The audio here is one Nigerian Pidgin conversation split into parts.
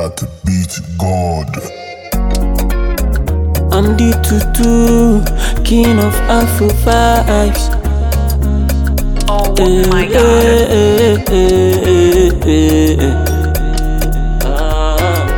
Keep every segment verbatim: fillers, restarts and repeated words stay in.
That beat God. I'm the tutu, king of Afro vibes. Oh Eh, my God. eh, eh, eh, eh, eh. Ah,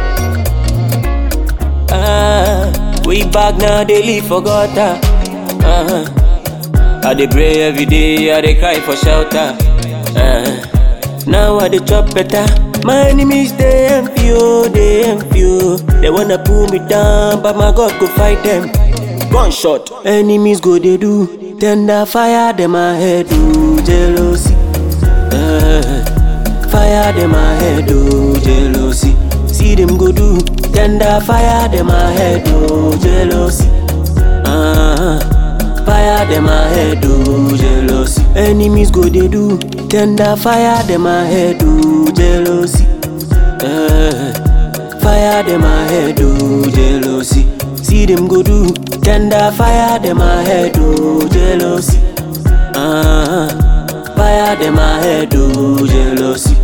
ah, we back now, they live for gutter. Uh-huh. I dey pray every day, I dey cry for shelter. Uh, now I dey chop better. My enemies they envy you, they envy you. They wanna pull me down, but my God go fight them. Gunshot, enemies go they do. Tender fire them my head do jealousy. Uh, fire them my head do jealousy. See them go do. Tender fire them my head do jealousy. Uh, Fire them my head do jealousy. Enemies go they do. Tender fire them my head do jealousy. Uh, fire them my head do jealousy. See them go do. Tender fire them my head do jealousy. Uh, fire them my head do jealousy.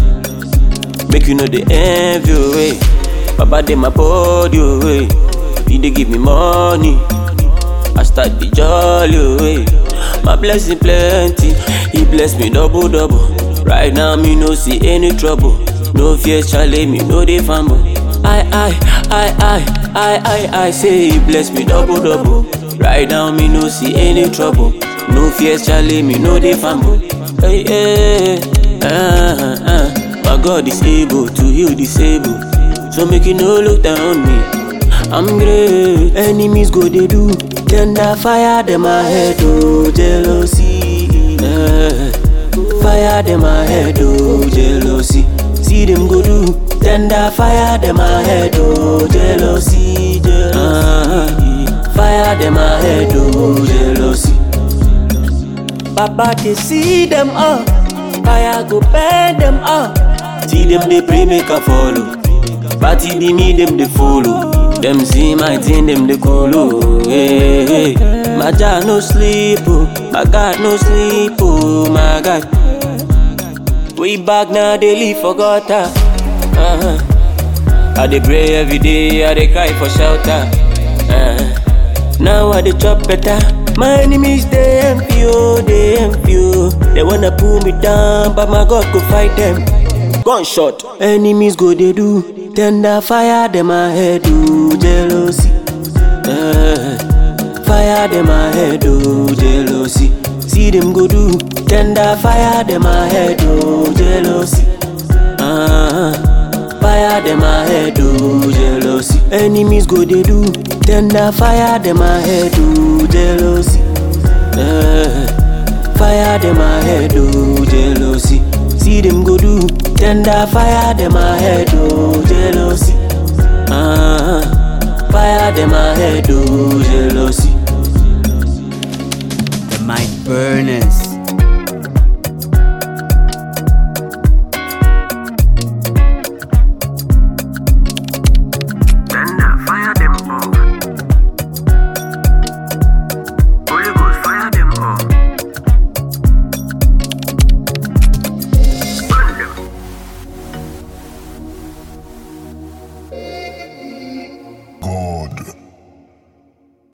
Make you know the envy away. Baba them my body away. He they give me money. I start the jolly way. My blessing plenty. He bless me double double. Right now me no see any trouble. No fear Charlie, me no dey fumble. I I I I I I I say he bless me double double. Right now me no see any trouble. No fear Charlie, me no dey fumble. Hey hey, uh, uh. My God is able to heal disabled. So make you no look down on me. I'm great. Enemies go they do. Tender fire them my head oh jealousy. Uh, fire them my head oh jealousy. See them go do. Tender fire them my head oh jealousy. jealousy. Uh, fire them my head oh jealousy. Papa they see them up. Fire go burn them up. See them they pray make a follow. Party be me them they follow. Them see my thing, them they cool, oh, hey, hey. My God no sleep, oh, my God no sleep, oh, my God. We back now, they live for gutter. Uh-huh. I dey pray every day, I dey cry for shelter. Uh, now I dey chop better. My enemies they envy you, they envy you. They wanna pull me down, but my God go fight them. Gunshot, enemies go they do. Tender fire them my head do jealousy. Uh, fire them my head do jealousy. See them go do. Tender fire them my head do jealousy. Uh, fire them my head do jealousy. Enemies go they do. Tender fire them my head do jealousy. Uh, fire them my head do jealousy. See them go do. Tender fire them my head do jealousy. Uh, fire them my head do jealousy. The mic burners.